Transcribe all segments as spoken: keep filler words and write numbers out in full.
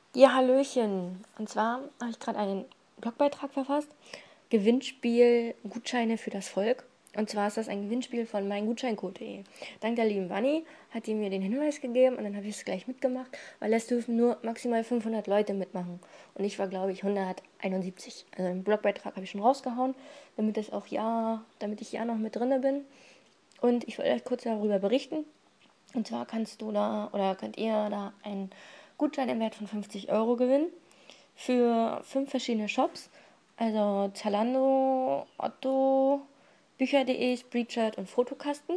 Ja, Hallöchen. Und zwar habe ich gerade einen Blogbeitrag verfasst. Gewinnspiel Gutscheine für das Volk. Und zwar ist das ein Gewinnspiel von meingutscheincode punkt de. Dank der lieben Vanni hat die mir den Hinweis gegeben und dann habe ich es gleich mitgemacht, weil es dürfen nur maximal fünfhundert Leute mitmachen. Und ich war, glaube ich, hunderteinundsiebzig. Also den Blogbeitrag habe ich schon rausgehauen, damit das auch ja, damit ich ja noch mit drinne bin. Und ich wollte euch kurz darüber berichten. Und zwar kannst du da oder könnt ihr da einen Gutschein im Wert von fünfzig Euro gewinnen für fünf verschiedene Shops. Also Zalando, Otto, Bücher punkt de, Spreadshirt und Fotokasten.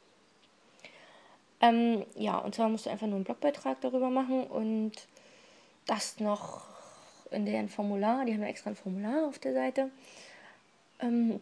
Ähm, ja, und zwar musst du einfach nur einen Blogbeitrag darüber machen und das noch in deren Formular. Die haben ja extra ein Formular auf der Seite. Ähm,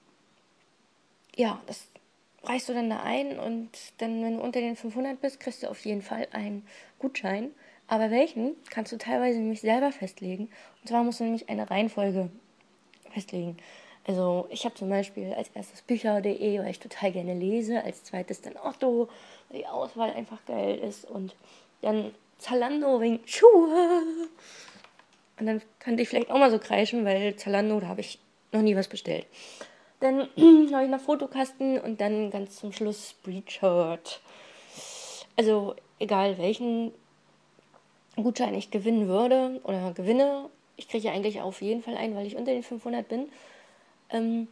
ja, das reichst du dann da ein und dann, wenn du unter den fünfhundert bist, kriegst du auf jeden Fall einen Gutschein. Aber welchen kannst du teilweise nämlich selber festlegen. Und zwar musst du nämlich eine Reihenfolge festlegen. Also ich habe zum Beispiel als erstes Bücher punkt de, weil ich total gerne lese. Als zweites dann Otto, weil die Auswahl einfach geil ist. Und dann Zalando wegen Schuhe. Und dann könnte ich vielleicht auch mal so kreischen, weil Zalando, da habe ich noch nie was bestellt. Dann habe ich noch Fotokasten und dann ganz zum Schluss Spreadshirt. Also egal welchen Gutschein ich gewinnen würde oder gewinne, ich kriege ja eigentlich auf jeden Fall einen, weil ich unter den fünfhundert bin. Ähm,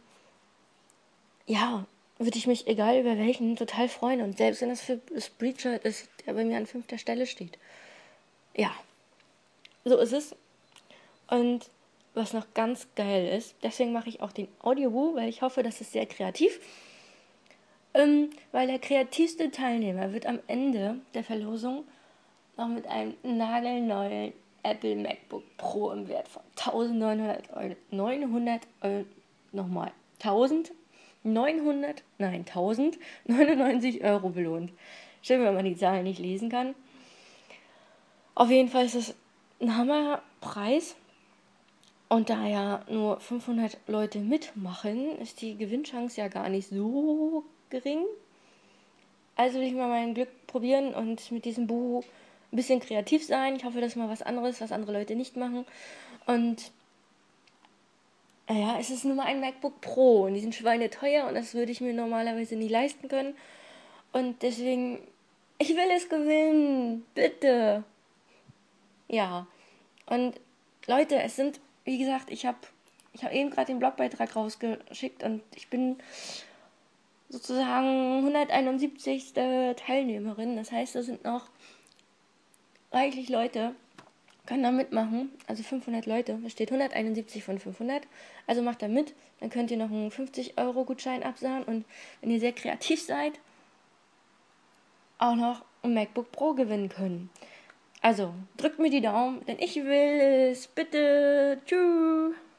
ja, würde ich mich, egal über welchen, total freuen. Und selbst wenn das für Spreadshirt ist, der bei mir an fünfter Stelle steht. Ja, so ist es. Und was noch ganz geil ist, deswegen mache ich auch den Audioboo, weil ich hoffe, das ist sehr kreativ. Ähm, weil der kreativste Teilnehmer wird am Ende der Verlosung noch mit einem nagelneuen Apple MacBook Pro im Wert von neunzehnhundert Euro, neunhundert Euro, nochmal, neunzehnhundert, nein, tausendneunundneunzig Euro belohnt. Schön, wenn man die Zahlen nicht lesen kann. Auf jeden Fall ist es ein Hammerpreis. Und da ja nur fünfhundert Leute mitmachen, ist die Gewinnchance ja gar nicht so gering. Also will ich mal mein Glück probieren und mit diesem Buch ein bisschen kreativ sein. Ich hoffe, das ist mal was anderes, was andere Leute nicht machen. Und ja, es ist nur mal ein MacBook Pro und die sind schweineteuer und das würde ich mir normalerweise nie leisten können. Und deswegen, ich will es gewinnen, bitte. Ja, und Leute, es sind, wie gesagt, ich habe ich hab eben gerade den Blogbeitrag rausgeschickt und ich bin sozusagen hunderteinundsiebzigste Teilnehmerin. Das heißt, es sind noch reichlich Leute, können da mitmachen. Also fünfhundert Leute. Da steht hunderteinundsiebzig von fünfhundert. Also macht da mit. Dann könnt ihr noch einen fünfzig Euro Gutschein absahen und wenn ihr sehr kreativ seid, auch noch ein MacBook Pro gewinnen können. Also, drückt mir die Daumen, denn ich will es. Bitte. Tschüss.